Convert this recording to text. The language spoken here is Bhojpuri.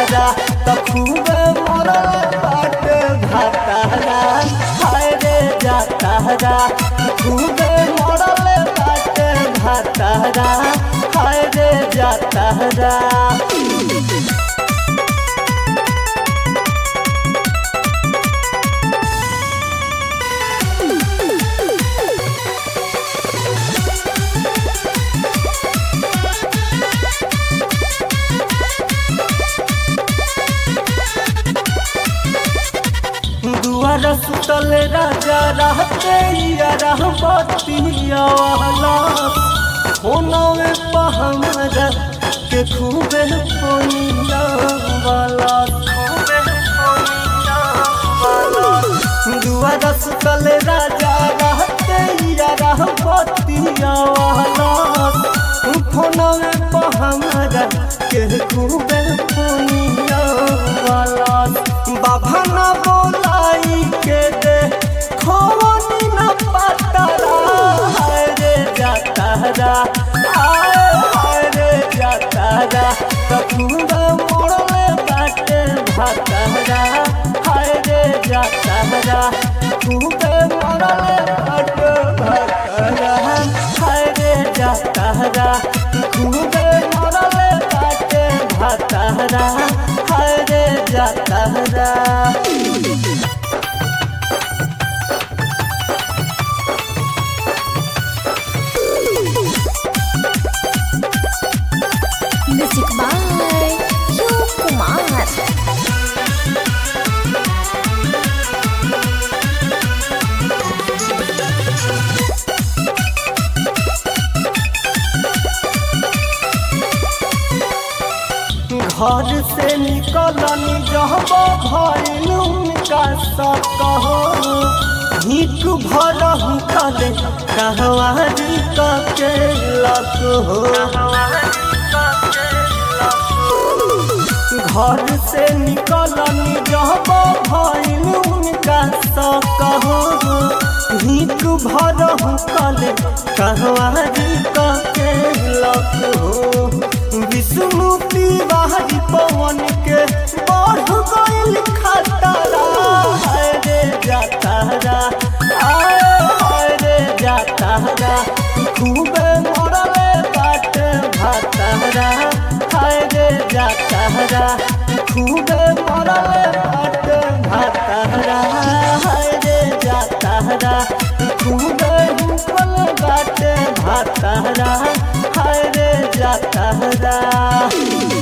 भातारा त खूबे मरल बाटे भातारा हाय रे जातारा खूबे मरल बाटे भातारा हाय रे जातारा। दुआरा सुतल राजा रहते रहबतिया वाला होनवे पहमरा के खूबे पोनिया वाला दुआरा सुतल राजा रहते रहबतिया वाला होनवे पहमरा के खूबे पोनिया वाला बाबा ना बोलाई के दे खोनी न पतारा हाय रे जातारा हाय रे जातारा खूबे मोड़ले बाटे भातारा हाय रे जातारा खूबे मोड़ले बाटे भातारा हाय रे जातारा खूबे मोड़ले बाटे भातारा हाय रे जातारा। Music by Kumar। घर से निकलनी जब भइल उनका सकहो हिक भरहु कले कहवारी के लक हो घर से निकलनी जब भइल उनका सकहो हिक भरहु कले कहवारी के लक हो विष्णुति बाहरी पवन के बढ़ गइल खतरा हाय रे जातारा हाय रे जातारा खूबे मरले बाटे भातारा हाय रे जातारा खूबे मरले बाटे भातारा हाय रे जातारा खूबे हुकल बाटे भातारा हाय रे जातारा।